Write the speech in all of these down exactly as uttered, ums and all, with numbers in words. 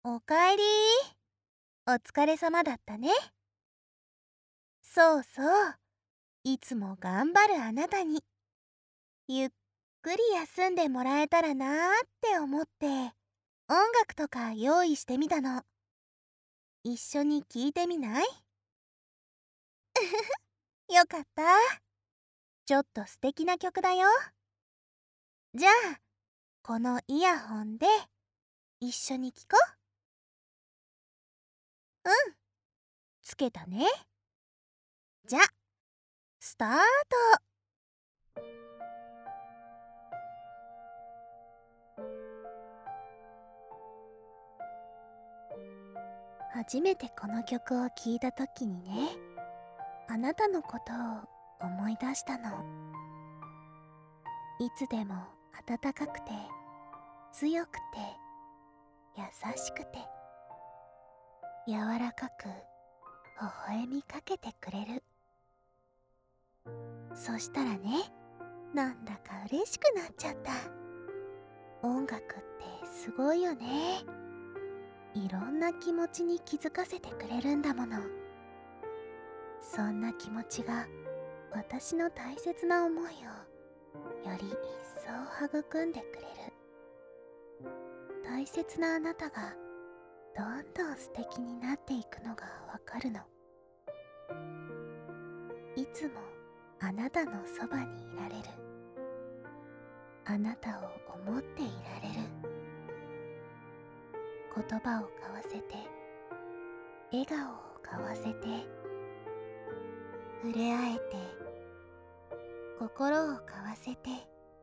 おかえり。お疲れ様だったね。そうそう。いつも頑張るあなたに、ゆっくり休んでもらえたらなーって思って、音楽とか用意してみたの。一緒に聴いてみない？よかった。ちょっと素敵な曲だよ。じゃあ、このイヤホンで一緒に聴こう。うん、つけたね。じゃ、スタート。初めてこの曲を聴いた時にね、あなたのことを思い出したの。いつでも温かくて強くて優しくて柔らかく微笑みかけてくれる。そしたらね、なんだか嬉しくなっちゃった。音楽ってすごいよね。いろんな気持ちに気づかせてくれるんだもの。そんな気持ちが私の大切な思いをより一層育んでくれる。大切なあなたがどんどん素敵になっていくのがわかるの。いつもあなたのそばにいられる。あなたを思っていられる。言葉を交わせて、笑顔を交わせて、触れ合えて、心を交わせて、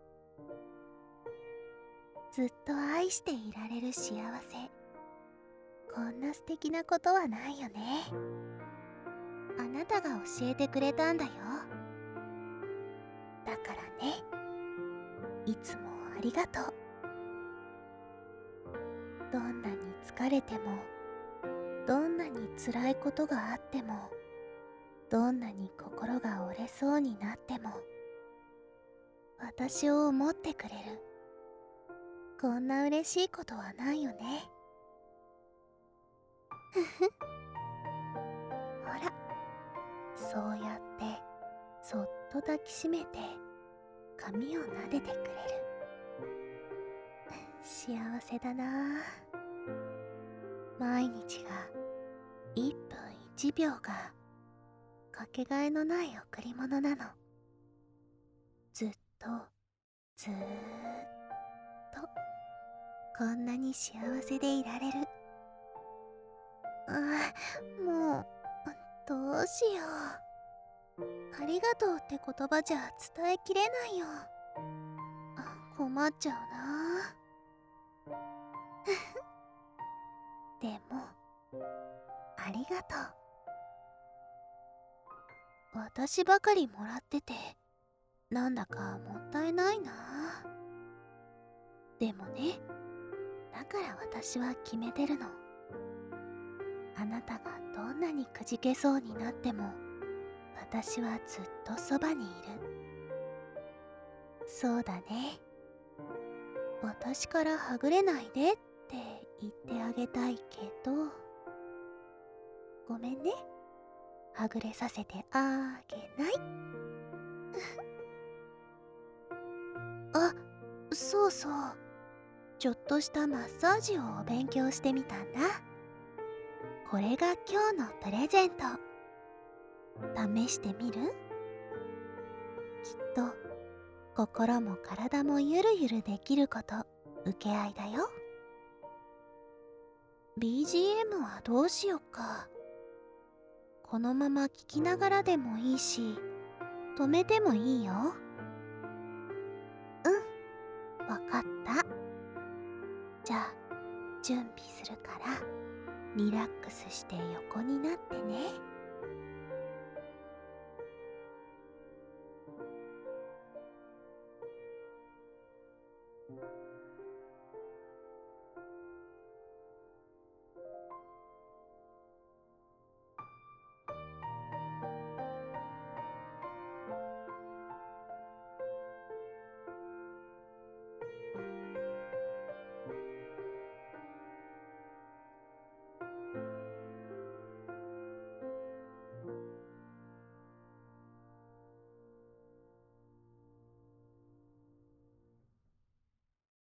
ずっと愛していられる幸せ。こんな素敵なことはないよね。あなたが教えてくれたんだよ。だからね、いつもありがとう。どんなに疲れても、どんなに辛いことがあっても、どんなに心が折れそうになっても、私を思ってくれる。こんな嬉しいことはないよね。ふふ。ほら、そうやってそっと抱きしめて髪を撫でてくれる。幸せだなあ。毎日がいっぷんいちびょうがかけがえのない贈り物なの。ずっとずーっとこんなに幸せでいられる。あ、もうどうしよう。ありがとうって言葉じゃ伝えきれないよ。困っちゃうな。でもありがとう。私ばかりもらっててなんだかもったいないな。でもね、だから私は決めてるの。あなたがどんなにくじけそうになっても私はずっとそばにいる。そうだね。私からはぐれないでって言ってあげたいけど、ごめんね、はぐれさせてあげない。あ、そうそう、ちょっとしたマッサージを勉強してみたんだ。これが今日のプレゼント。試してみる？きっと心も体もゆるゆるできること受け合いだよ。 ビージーエム はどうしよっか。このまま聴きながらでもいいし、止めてもいいよ。うん、わかった。じゃあ準備するからリラックスして横になってね。